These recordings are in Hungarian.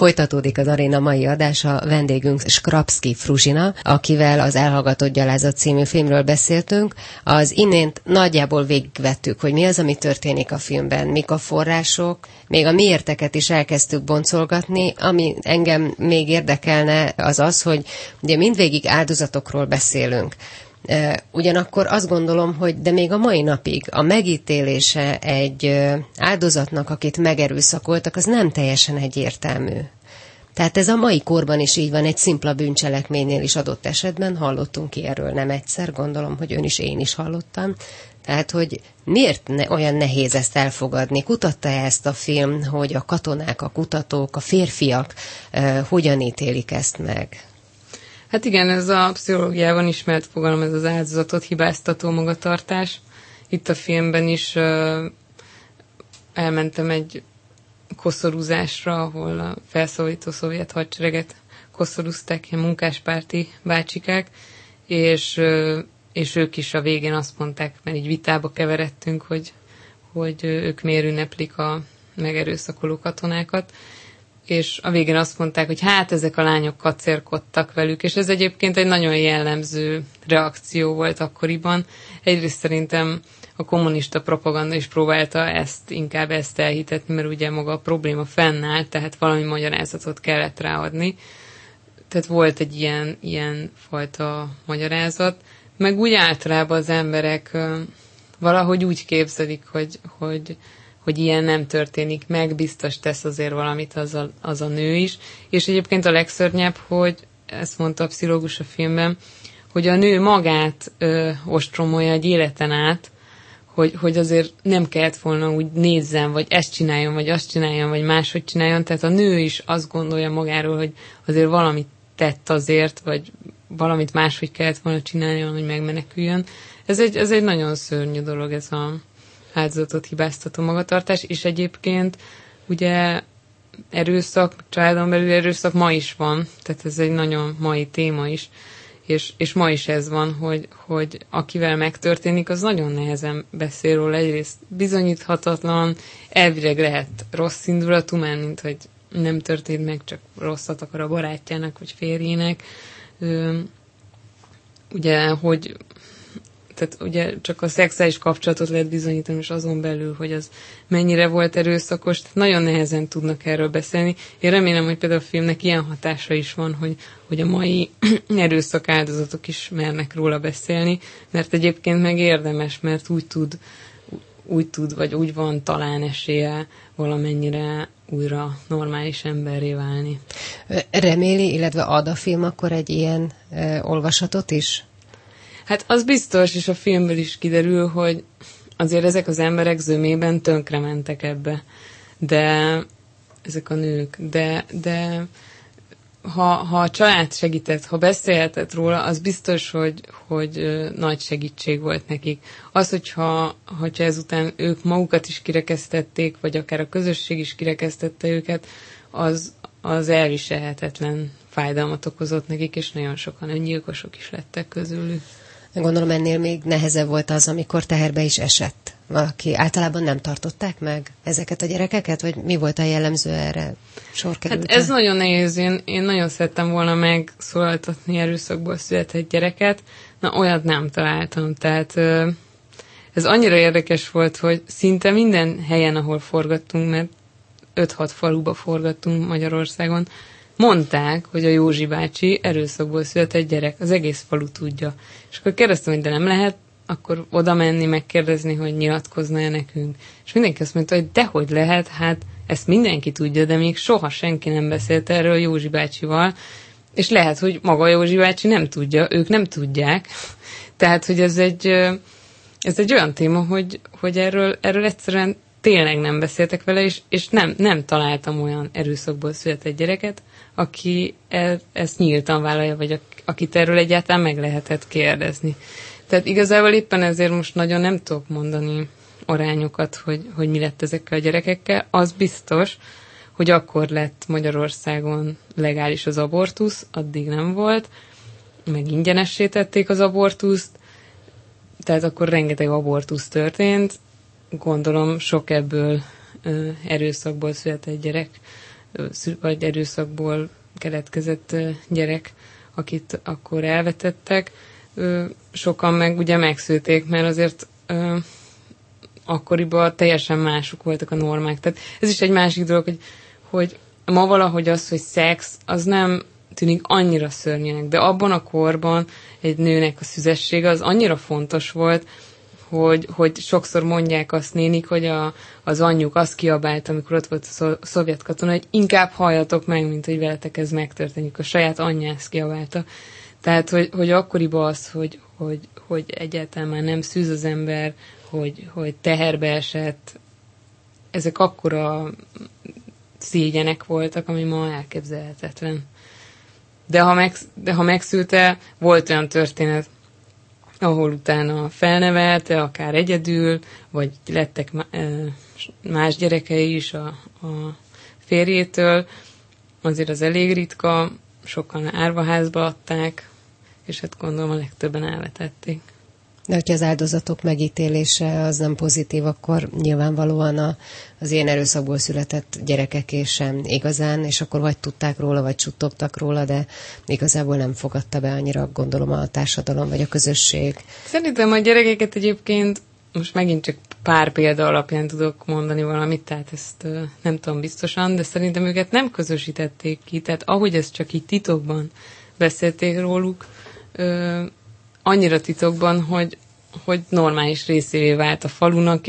Folytatódik az Aréna mai adása, vendégünk Skrapszky Fruzsina, akivel az Elhallgatott gyalázat című filmről beszéltünk. Az imént nagyjából végigvettük, hogy mi az, ami történik a filmben, mik a források, még a miérteket is elkezdtük boncolgatni. Ami engem még érdekelne, az az, hogy ugye mindvégig áldozatokról beszélünk. Ugyanakkor azt gondolom, hogy de még a mai napig a megítélése egy áldozatnak, akit megerőszakoltak, az nem teljesen egyértelmű. Tehát ez a mai korban is így van, egy szimpla bűncselekménynél is adott esetben, hallottunk ki erről nem egyszer, gondolom, hogy ön is, én is hallottam. Tehát, hogy miért olyan nehéz ezt elfogadni? Kutatta-e ezt a film, hogy a katonák, a kutatók, a férfiak hogyan ítélik ezt meg? Hát igen, ez a pszichológiában ismert fogalom, ez az áldozatot hibáztató magatartás. Itt a filmben is elmentem egy koszorúzásra, ahol a felszólító szovjet hadsereget koszorúzták, ilyen munkáspárti bácsikák, és ők is a végén azt mondták, mert így vitába keveredtünk, hogy ők miért ünneplik a megerőszakoló katonákat, és a végén azt mondták, hogy hát ezek a lányok kacérkodtak velük, és ez egyébként egy nagyon jellemző reakció volt akkoriban. Egyrészt szerintem a kommunista propaganda is próbálta inkább ezt elhitetni, mert ugye maga a probléma fennállt, tehát valami magyarázatot kellett ráadni. Tehát volt egy ilyen fajta magyarázat, meg úgy általában az emberek valahogy úgy képzelik, hogy ilyen nem történik meg, biztos tesz azért valamit az a nő is. És egyébként a legszörnyebb, hogy ezt mondta a pszichológus a filmben, hogy a nő magát ostromolja egy életen át, hogy azért nem kellett volna úgy nézzen, vagy ezt csináljon, vagy azt csináljon, vagy máshogy csináljon. Tehát a nő is azt gondolja magáról, hogy azért valamit tett azért, vagy valamit máshogy kellett volna csináljon, hogy megmeneküljön. Ez egy nagyon szörnyű dolog, ez a áldozatot hibáztató magatartás, és egyébként ugye erőszak, családon belül erőszak ma is van, tehát ez egy nagyon mai téma is, és ma is ez van, hogy akivel megtörténik, az nagyon nehezen beszél róla, egyrészt bizonyíthatatlan, elvileg lehet rossz indulatú, mert mint hogy nem történt meg, csak rosszat akar a barátjának, vagy férjének. Tehát ugye csak a szexuális kapcsolatot lehet bizonyítani, és azon belül, hogy az mennyire volt erőszakos, tehát nagyon nehezen tudnak erről beszélni. Én remélem, hogy például a filmnek ilyen hatása is van, hogy a mai erőszak áldozatok is mernek róla beszélni, mert egyébként meg érdemes, mert úgy tud, vagy úgy van talán esélye valamennyire újra normális emberré válni. Reméli, illetve ad a film akkor egy ilyen olvasatot is? Hát az biztos, és a filmből is kiderül, hogy azért ezek az emberek zömében tönkrementek ebbe. De ezek a nők. De ha a család segített, ha beszélhetett róla, az biztos, hogy nagy segítség volt nekik. Az, hogyha ezután ők magukat is kirekesztették, vagy akár a közösség is kirekesztette őket, az elviselhetetlen fájdalmat okozott nekik, és nagyon sokan öngyilkosok is lettek közülük. Gondolom ennél még nehezebb volt az, amikor teherbe is esett valaki. Általában nem tartották meg ezeket a gyerekeket, vagy mi volt a jellemző erre sor került? Hát ez nagyon nehéz. Én nagyon szerettem volna megszólaltatni erőszakból született gyereket. Na, olyat nem találtam. Tehát ez annyira érdekes volt, hogy szinte minden helyen, ahol forgattunk, mert 5-6 faluba forgattunk Magyarországon, mondták, hogy a Józsi bácsi erőszakból született gyerek. Az egész falu tudja. És akkor kérdeztem, hogy de nem lehet akkor oda menni, megkérdezni, hogy nyilatkozna-e nekünk. És mindenki azt mondta, hogy dehogy lehet, hát ezt mindenki tudja, de még soha senki nem beszélt erről Józsi bácsival, és lehet, hogy maga Józsi bácsi nem tudja, ők nem tudják. Tehát, hogy ez egy olyan téma, hogy erről egyszerűen tényleg nem beszéltek vele, és nem találtam olyan erőszakból született gyereket, aki ezt nyíltan vállalja, vagy akit erről egyáltalán meg lehetett kérdezni. Tehát igazából éppen ezért most nagyon nem tudok mondani arányokat, hogy mi lett ezekkel a gyerekekkel. Az biztos, hogy akkor lett Magyarországon legális az abortusz, addig nem volt, meg ingyenessé tették az abortuszt, tehát akkor rengeteg abortusz történt. Gondolom sok ebből erőszakból született gyerek vagy erőszakból keletkezett gyerek, akit akkor elvetettek. Sokan meg ugye megszülték, mert azért akkoriban teljesen mások voltak a normák. Tehát ez is egy másik dolog, hogy ma valahogy az, hogy szex, az nem tűnik annyira szörnyűnek, de abban a korban egy nőnek a szüzessége az annyira fontos volt, hogy sokszor mondják azt nénik, hogy az anyjuk azt kiabált, amikor ott volt a szovjet katona, hogy inkább halljatok meg, mint hogy veletek ez megtörténik. A saját anyja ezt kiabálta. Tehát, hogy akkoriban az, hogy egyáltalán már nem szűz az ember, hogy teherbe esett, ezek akkora szégyenek voltak, ami ma elképzelhetetlen. De ha megszülte, volt olyan történet, ahol utána felnevelte, akár egyedül, vagy lettek más gyerekei is a férjétől, azért az elég ritka, sokan árvaházba adták, és hát gondolom a legtöbben elvetették. De hogyha az áldozatok megítélése az nem pozitív, akkor nyilvánvalóan az ilyen erőszakból született gyerekeké sem igazán, és akkor vagy tudták róla, vagy suttogtak róla, de igazából nem fogadta be annyira, gondolom, a társadalom, vagy a közösség. Szerintem a gyerekeket egyébként, most megint csak pár példa alapján tudok mondani valamit, tehát ezt nem tudom biztosan, de szerintem őket nem közösítették ki, tehát ahogy ezt csak így titokban beszélték róluk, annyira titokban, hogy normális részévé vált a falunak,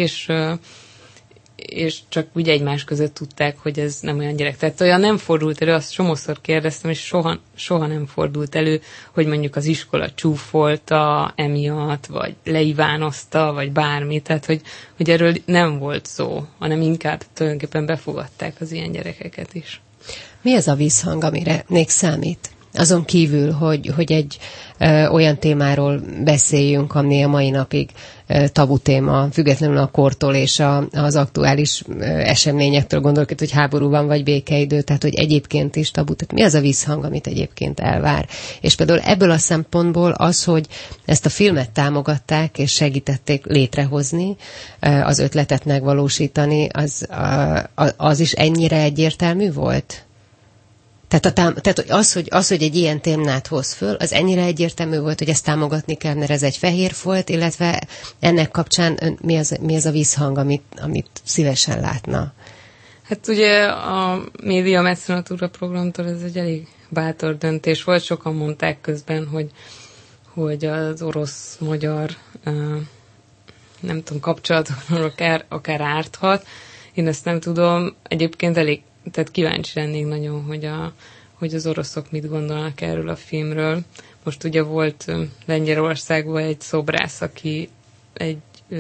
és csak úgy egymás között tudták, hogy ez nem olyan gyerek. Tehát olyan nem fordult elő, azt somószor kérdeztem, és soha nem fordult elő, hogy mondjuk az iskola csúfolta emiatt, vagy leivánozta, vagy bármi. Tehát, hogy erről nem volt szó, hanem inkább tulajdonképpen befogadták az ilyen gyerekeket is. Mi az a visszhang, amire még számít? Azon kívül, hogy egy olyan témáról beszéljünk, ami a mai napig tabu téma, függetlenül a kortól és az aktuális eseményektől, gondolok itt, hogy háború van, vagy békeidő, tehát hogy egyébként is tabu. Tehát mi az a visszhang, amit egyébként elvár? És például ebből a szempontból az, hogy ezt a filmet támogatták, és segítették létrehozni, az ötletet megvalósítani, az is ennyire egyértelmű volt? Tehát az, hogy egy ilyen témát hoz föl, az ennyire egyértelmű volt, hogy ezt támogatni kell, mert ez egy fehér folt, illetve ennek kapcsán mi az a visszhang, amit szívesen látna? Hát ugye a média mecenatúra programtól ez egy elég bátor döntés volt. Sokan mondták közben, hogy az orosz-magyar nem tudom, kapcsolatokról akár árthat. Én ezt nem tudom. Egyébként tehát kíváncsi lennék nagyon, hogy az oroszok mit gondolnak erről a filmről. Most ugye volt Lengyelországban egy szobrász, aki egy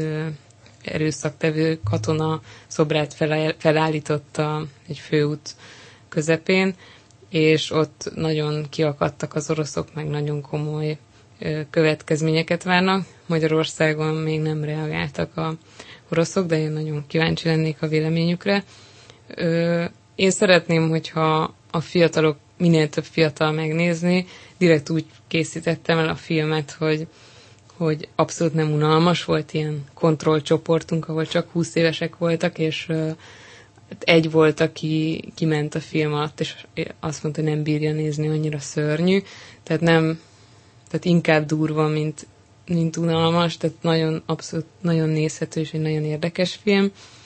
erőszaktevő katona szobrát felállította egy főút közepén, és ott nagyon kiakadtak az oroszok, meg nagyon komoly következményeket várnak. Magyarországon még nem reagáltak a oroszok, de én nagyon kíváncsi lennék a véleményükre. Én szeretném, hogyha a fiatalok, minél több fiatal megnézni, direkt úgy készítettem el a filmet, hogy abszolút nem unalmas, volt ilyen kontrollcsoportunk, ahol csak 20 évesek voltak, és egy volt, aki kiment a film alatt, és azt mondta, hogy nem bírja nézni, annyira szörnyű, tehát inkább durva, mint unalmas, tehát abszolút nagyon nézhető, és egy nagyon érdekes film.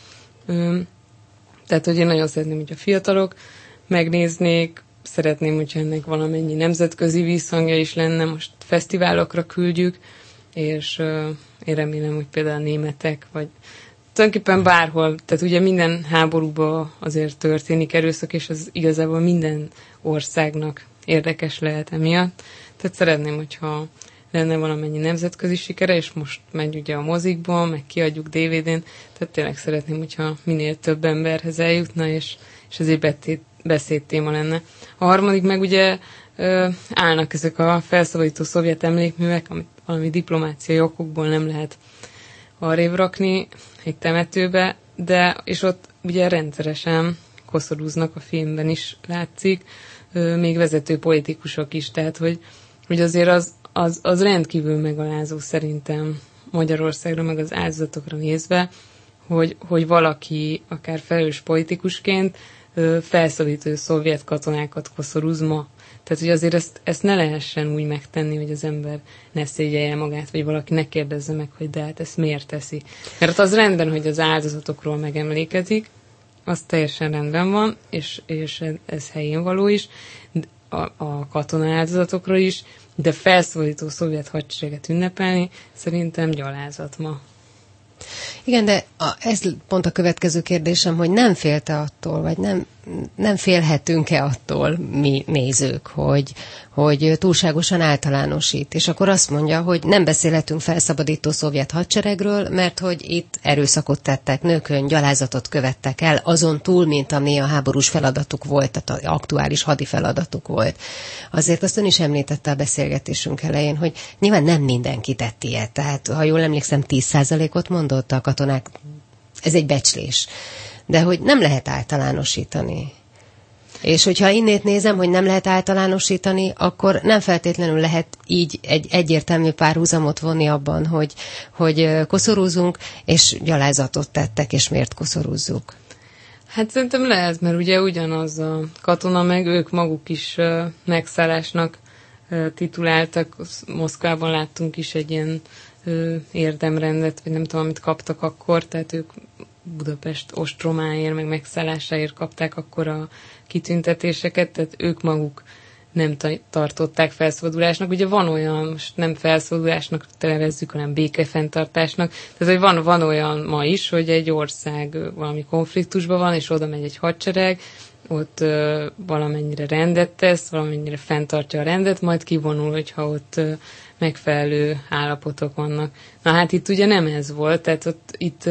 Tehát, hogy én nagyon szeretném, hogy a fiatalok megnéznék, szeretném, hogyha ennek valamennyi nemzetközi visszhangja is lenne, most fesztiválokra küldjük, és én remélem, hogy például a németek, vagy tulajdonképpen bárhol, tehát ugye minden háborúban azért történik erőszak, és az igazából minden országnak érdekes lehet emiatt. Tehát szeretném, hogyha lenne valamennyi nemzetközi sikere, és most megy ugye a mozikban, meg kiadjuk DVD-n, tehát tényleg szeretném, hogyha minél több emberhez eljutna, és ez egy beszédtéma lenne. A harmadik meg ugye állnak ezek a felszabadító szovjet emlékművek, amit valami diplomáciai okokból nem lehet arrébb rakni egy temetőbe, és ott ugye rendszeresen koszorúznak, a filmben is látszik, még vezető politikusok is, tehát hogy azért az rendkívül megalázó szerintem Magyarországra, meg az áldozatokra nézve, hogy valaki akár felelős politikusként felszólító szovjet katonákat koszorúz ma. Tehát, hogy azért ezt ne lehessen úgy megtenni, hogy az ember ne szégyelje magát, vagy valaki ne kérdezze meg, hogy de hát ezt miért teszi. Mert az rendben, hogy az áldozatokról megemlékezik, az teljesen rendben van, és ez helyén való is, a katona áldozatokról is, de felszólító szovjet hadsereget ünnepelni szerintem gyalázat ma. Igen, de ez pont a következő kérdésem, hogy nem félte attól, vagy nem félhetünk-e attól mi nézők, hogy túlságosan általánosít. És akkor azt mondja, hogy nem beszélhetünk felszabadító szovjet hadseregről, mert hogy itt erőszakot tettek nőkön, gyalázatot követtek el, azon túl, mint ami a háborús feladatuk volt, tehát az aktuális hadi feladatuk volt. Azért azt ön is említette a beszélgetésünk elején, hogy nyilván nem mindenki tett ilyet. Tehát, ha jól emlékszem, 10%-ot mondott a katonák. Ez egy becslés. De hogy nem lehet általánosítani. És hogyha innét nézem, hogy nem lehet általánosítani, akkor nem feltétlenül lehet így egy egyértelmű párhuzamot vonni abban, hogy koszorúzunk, és gyalázatot tettek, és miért koszorúzzuk. Hát szerintem lehet, mert ugye ugyanaz a katona, meg ők maguk is megszállásnak tituláltak. Moszkvában láttunk is egy ilyen érdemrendet, vagy nem tudom, amit kaptak akkor, tehát ők Budapest ostromáért, meg megszállásáért kapták akkor a kitüntetéseket, tehát ők maguk nem tartották felszabadulásnak. Ugye van olyan, most nem felszabadulásnak nevezzük, hanem békefenntartásnak. Tehát, hogy van olyan ma is, hogy egy ország valami konfliktusban van, és oda megy egy hadsereg, ott valamennyire rendet tesz, valamennyire fenntartja a rendet, majd kivonul, hogyha ott megfelelő állapotok vannak. Na hát itt ugye nem ez volt, tehát itt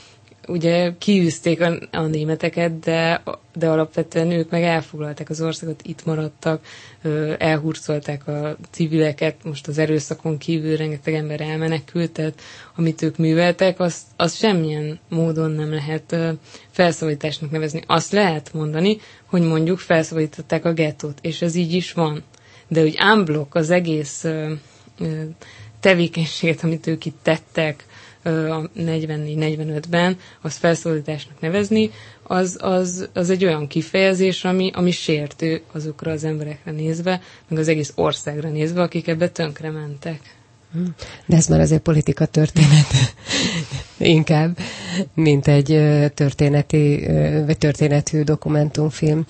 ugye kiűzték a németeket, de alapvetően ők meg elfoglalták az országot, itt maradtak, elhurcolták a civileket, most az erőszakon kívül rengeteg ember elmenekült, tehát amit ők műveltek, az semmilyen módon nem lehet felszabadításnak nevezni. Azt lehet mondani, hogy mondjuk felszabadították a gettót, és ez így is van. De hogy unblock az egész tevékenységet, amit ők itt tettek, a 44-45-ben, azt felszólításnak nevezni, az egy olyan kifejezés, ami sértő azokra az emberekre nézve, meg az egész országra nézve, akik ebbe tönkre mentek. De ez már azért politika történet inkább, mint egy történeti, vagy történethű dokumentumfilm.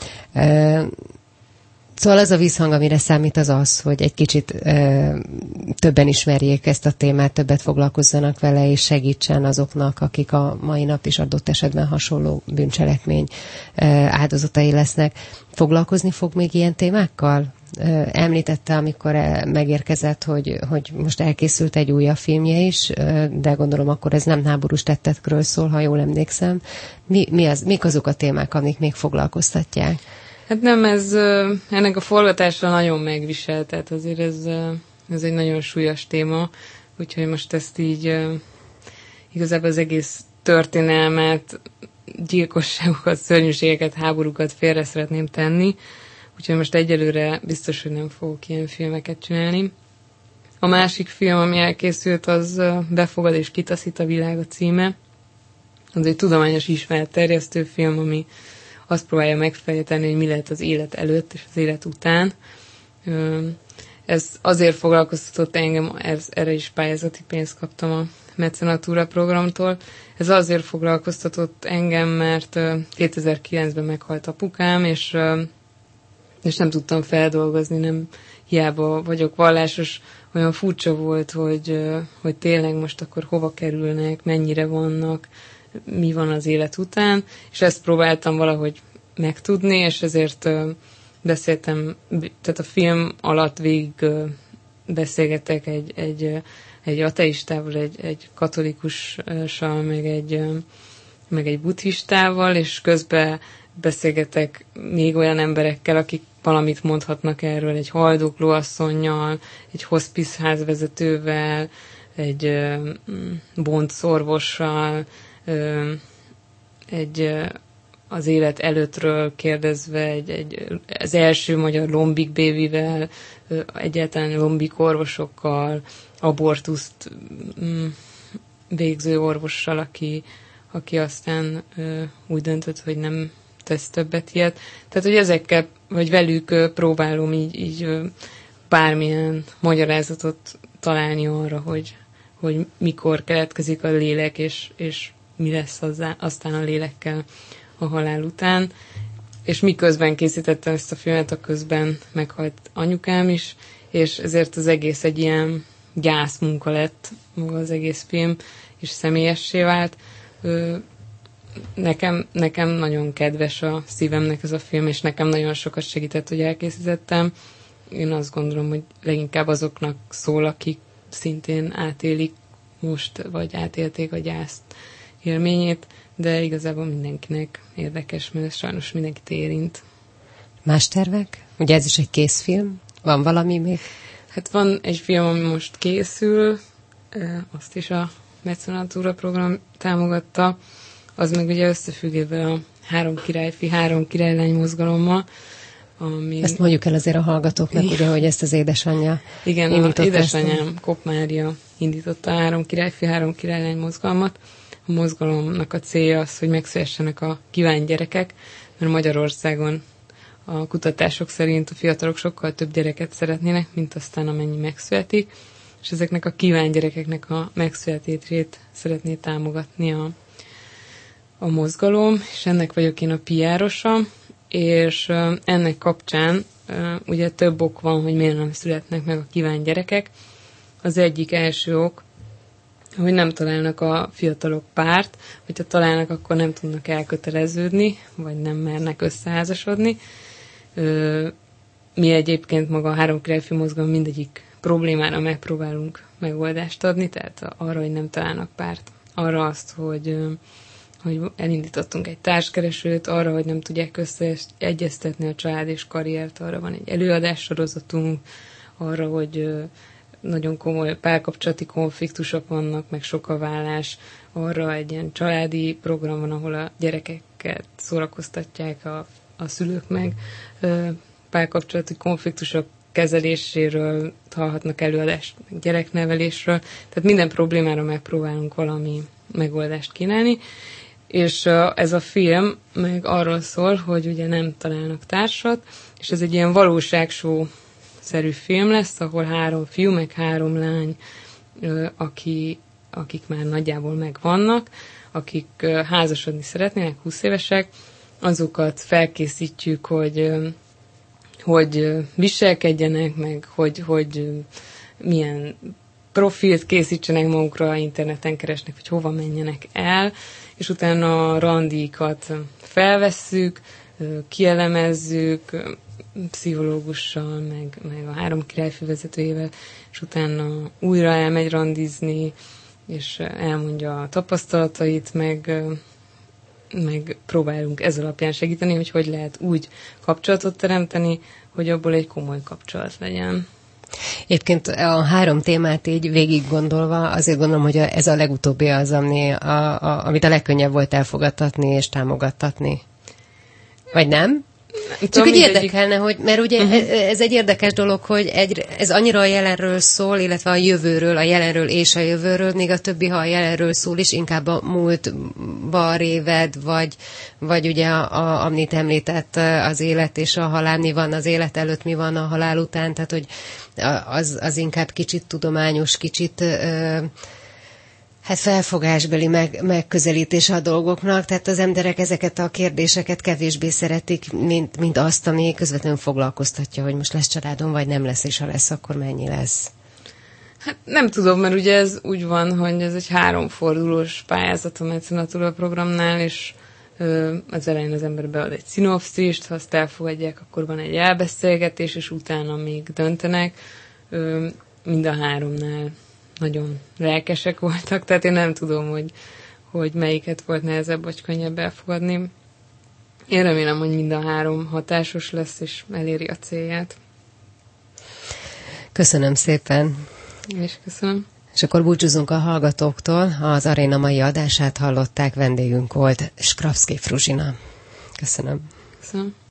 Szóval az a visszhang, amire számít, az, hogy egy kicsit többen ismerjék ezt a témát, többet foglalkozzanak vele, és segítsen azoknak, akik a mai nap is adott esetben hasonló bűncselekmény áldozatai lesznek. Foglalkozni fog még ilyen témákkal? Említette, amikor megérkezett, hogy most elkészült egy újabb filmje is, de gondolom akkor ez nem háborús tettekről szól, ha jól emlékszem. Mik azok a témák, amik még foglalkoztatják? Hát nem, ennek a forgatásra nagyon megvisel, tehát azért ez egy nagyon súlyos téma, úgyhogy most ezt így igazából az egész történelmet, gyilkosságokat, szörnyűségeket, háborúkat félre szeretném tenni, úgyhogy most egyelőre biztos, hogy nem fogok ilyen filmeket csinálni. A másik film, ami elkészült, az Befogad és kitaszít a világ a címe. Az egy tudományos ismeretterjesztő film, ami azt próbálja megfejteni, hogy mi lehet az élet előtt és az élet után. Ez azért foglalkoztatott engem, erre is pályázati pénzt kaptam a mecenatúra programtól. Ez azért foglalkoztatott engem, mert 2009-ben meghalt apukám, és nem tudtam feldolgozni, nem hiába vagyok vallásos, olyan furcsa volt, hogy tényleg most akkor hova kerülnek, mennyire vannak, mi van az élet után, és ezt próbáltam valahogy megtudni, és ezért beszéltem, tehát a film alatt végig beszélgetek egy ateistával, egy katolikussal, meg egy buddhistával, és közben beszélgetek még olyan emberekkel, akik valamit mondhatnak erről, egy haldokló asszonnyal, egy hospice házvezetővel, egy boncorvossal, az élet előttről kérdezve, az első magyar lombik bébivel, egyáltalán lombik orvosokkal, abortuszt végző orvossal, aki aztán úgy döntött, hogy tesz többet ilyet. Tehát, hogy ezekkel, vagy velük próbálom így bármilyen magyarázatot találni arra, hogy mikor keletkezik a lélek, és mi lesz aztán a lélekkel a halál után. És miközben készítettem ezt a filmet, a közben meghalt anyukám is, és ezért az egész egy ilyen gyászmunka lett maga az egész film, és személyessé vált. Nekem nagyon kedves a szívemnek ez a film, és nekem nagyon sokat segített, hogy elkészítettem. Én azt gondolom, hogy leginkább azoknak szól, akik szintén átélik most, vagy átélték a gyászt élményét, de igazából mindenkinek érdekes, mert ez sajnos mindenkit érint. Más tervek? Ugye ez is egy készfilm? Van valami még? Hát van egy film, ami most készül, azt is a Mecenatúra program támogatta, az meg ugye összefüggve a 3 királyfi, 3 királylány mozgalommal. Ezt mondjuk el azért a hallgatóknak, ugye, hogy ezt az édesanyja igen, az édesanyám, Kopp Mária indította a 3 királyfi, 3 királylány mozgalmat. A mozgalomnak a célja az, hogy megszülessenek a kívánt gyerekek, mert Magyarországon a kutatások szerint a fiatalok sokkal több gyereket szeretnének, mint aztán amennyi megszületik, és ezeknek a kívánt gyerekeknek a megszületését szeretné támogatni a mozgalom, és ennek vagyok én a PR-osa, és ennek kapcsán ugye több ok van, hogy miért nem születnek meg a kívánt gyerekek. Az egyik első ok, hogy nem találnak a fiatalok párt, hogyha találnak, akkor nem tudnak elköteleződni, vagy nem mernek összeházasodni. Mi egyébként maga a 3 királyfi mozgalom mindegyik problémára megpróbálunk megoldást adni, tehát arra, hogy nem találnak párt, arra azt, hogy elindítottunk egy társkeresőt, arra, hogy nem tudják összeegyeztetni a család és karriert, arra van egy előadássorozatunk, arra, hogy nagyon komoly párkapcsolati konfliktusok vannak, meg sok a vállás, arra egy ilyen családi program van, ahol a gyerekeket szórakoztatják a szülők meg, párkapcsolati konfliktusok kezeléséről hallhatnak előadást, gyereknevelésről, tehát minden problémára megpróbálunk valami megoldást kínálni, és ez a film meg arról szól, hogy ugye nem találnak társat, és ez egy ilyen valóságshow-szerű film lesz, ahol 3 fiú, meg 3 lány, akik már nagyjából megvannak, akik házasodni szeretnének, 20 évesek, azokat felkészítjük, hogy viselkedjenek, meg, hogy milyen profilt készítsenek magukra, interneten keresnek, hogy hova menjenek el, és utána a randíkat felvesszük, kielemezzük pszichológussal, meg a 3 királyfi vezetőjével, és utána újra elmegy randizni, és elmondja a tapasztalatait, meg próbálunk ez alapján segíteni, hogy lehet úgy kapcsolatot teremteni, hogy abból egy komoly kapcsolat legyen. Egyébként a 3 témát így végig gondolva, azért gondolom, hogy ez a legutóbbi az, amit a legkönnyebb volt elfogadtatni és támogattatni. Vagy nem? Csak úgy érdekelne, hogy, mert ugye ez egy érdekes dolog, hogy ez annyira a jelenről szól, illetve a jövőről, a jelenről és a jövőről, még a többi, ha a jelenről szól is, inkább a múltba réved, vagy ugye amit említett, az élet és a halál, mi van az élet előtt, mi van a halál után, tehát hogy az inkább kicsit tudományos, kicsit felfogásbeli megközelítés a dolgoknak, tehát az emberek ezeket a kérdéseket kevésbé szeretik, mint azt, ami közvetlenül foglalkoztatja, hogy most lesz családom, vagy nem lesz, és ha lesz, akkor mennyi lesz. Hát nem tudom, mert ugye ez úgy van, hogy ez egy 3 fordulós pályázat a Mecenatúra programnál, és az elején az ember bead egy szinopszist, ha azt elfogadják, akkor van egy elbeszélgetés, és utána még döntenek. Mind a 3-nál nagyon lelkesek voltak, tehát én nem tudom, hogy melyiket volt nehezebb vagy könnyebb elfogadni. Én remélem, hogy mind a 3 hatásos lesz, és eléri a célját. Köszönöm szépen. Én is köszönöm. És akkor búcsúzunk a hallgatóktól. Az Aréna mai adását hallották, vendégünk volt Skrapszky Fruzsina. Köszönöm. Köszönöm.